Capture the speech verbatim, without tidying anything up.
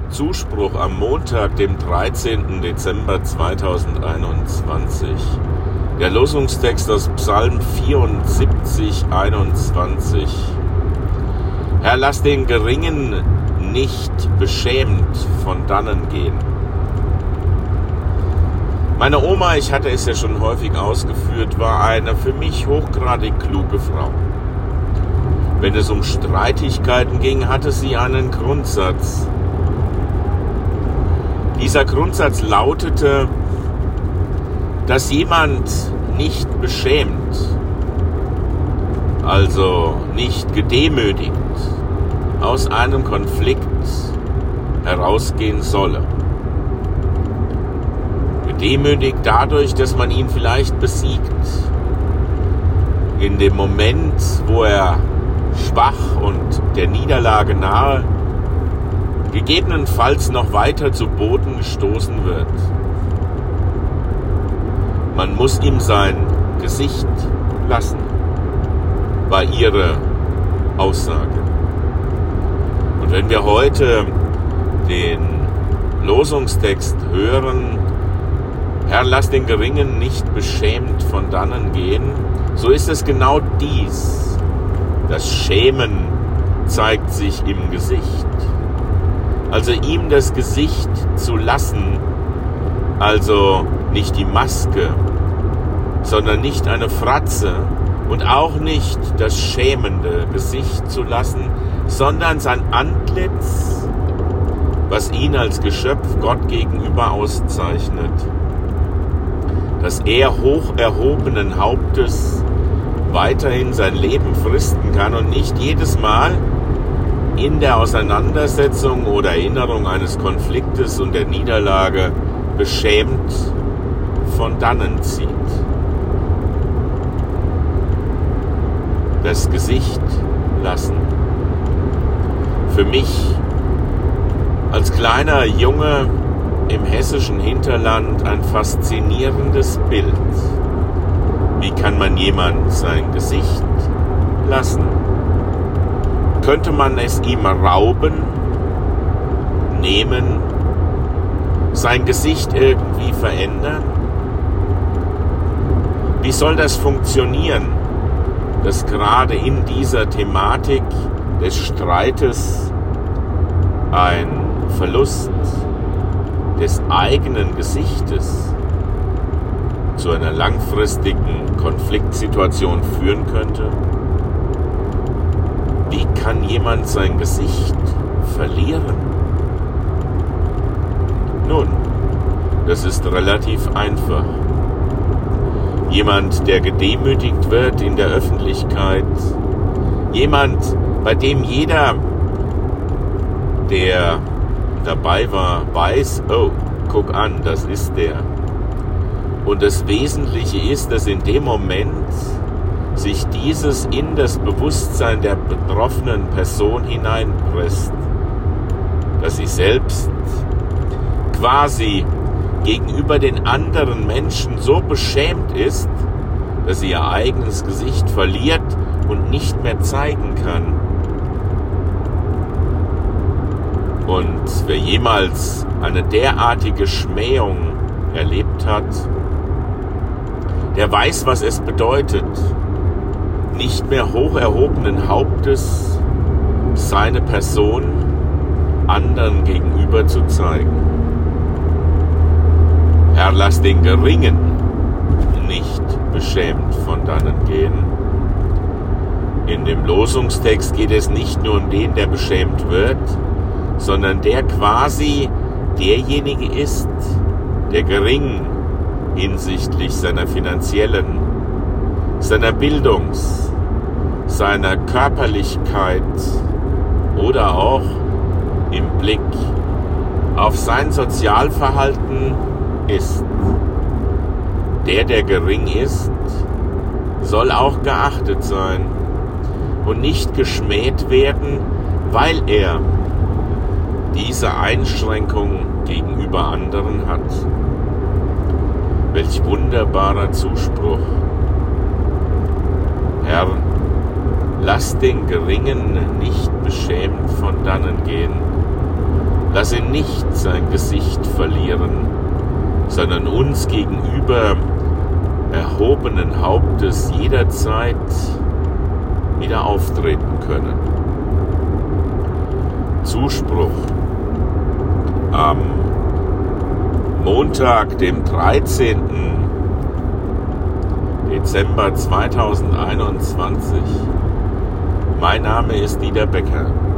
Zuspruch am Montag, dem dreizehnten Dezember zweitausendeinundzwanzig. Der Losungstext aus Psalm vierundsiebzig, einundzwanzig. Herr, lass den Geringen nicht beschämt von dannen gehen. Meine Oma, ich hatte es ja schon häufig ausgeführt, war eine für mich hochgradig kluge Frau. Wenn es um Streitigkeiten ging, hatte sie einen Grundsatz. Dieser Grundsatz lautete, dass jemand nicht beschämt, also nicht gedemütigt, aus einem Konflikt herausgehen solle. Gedemütigt dadurch, dass man ihn vielleicht besiegt. In dem Moment, wo er schwach und der Niederlage nahe, gegebenenfalls noch weiter zu Boden gestoßen wird. Man muss ihm sein Gesicht lassen, war ihre Aussage. Und wenn wir heute den Losungstext hören, Herr, lass den Geringen nicht beschämt von dannen gehen, so ist es genau dies. Das Schämen zeigt sich im Gesicht. Also ihm das Gesicht zu lassen, also nicht die Maske, sondern nicht eine Fratze und auch nicht das schämende Gesicht zu lassen, sondern sein Antlitz, was ihn als Geschöpf Gott gegenüber auszeichnet. Dass er hoch erhobenen Hauptes weiterhin sein Leben fristen kann und nicht jedes Mal in der Auseinandersetzung oder Erinnerung eines Konfliktes und der Niederlage beschämt von dannen zieht. Das Gesicht lassen. Für mich als kleiner Junge im hessischen Hinterland ein faszinierendes Bild. Wie kann man jemand sein Gesicht lassen? Könnte man es ihm rauben, nehmen, sein Gesicht irgendwie verändern? Wie soll das funktionieren, dass gerade in dieser Thematik des Streites ein Verlust des eigenen Gesichtes zu einer langfristigen Konfliktsituation führen könnte? Wie kann jemand sein Gesicht verlieren? Nun, das ist relativ einfach. Jemand, der gedemütigt wird in der Öffentlichkeit, jemand, bei dem jeder, der dabei war, weiß, oh, guck an, das ist der. Und das Wesentliche ist, dass in dem Moment sich dieses in das Bewusstsein der betroffenen Person hineinpresst, dass sie selbst quasi gegenüber den anderen Menschen so beschämt ist, dass sie ihr eigenes Gesicht verliert und nicht mehr zeigen kann. Und wer jemals eine derartige Schmähung erlebt hat, der weiß, was es bedeutet, nicht mehr hoch erhobenen Hauptes seine Person anderen gegenüber zu zeigen. Herr, lass den Geringen nicht beschämt von dannen gehen. In dem Losungstext geht es nicht nur um den, der beschämt wird, sondern der quasi derjenige ist, der gering hinsichtlich seiner finanziellen, seiner Bildungs-, seiner Körperlichkeit oder auch im Blick auf sein Sozialverhalten ist. Der, der gering ist, soll auch geachtet sein und nicht geschmäht werden, weil er diese Einschränkung gegenüber anderen hat. Welch wunderbarer Zuspruch. Herr, lass den Geringen nicht beschämt von dannen gehen. Lass ihn nicht sein Gesicht verlieren, sondern uns gegenüber erhobenen Hauptes jederzeit wieder auftreten können. Zuspruch am Montag, dem dreizehnten Dezember zweitausendeinundzwanzig. Mein Name ist Dieter Becker.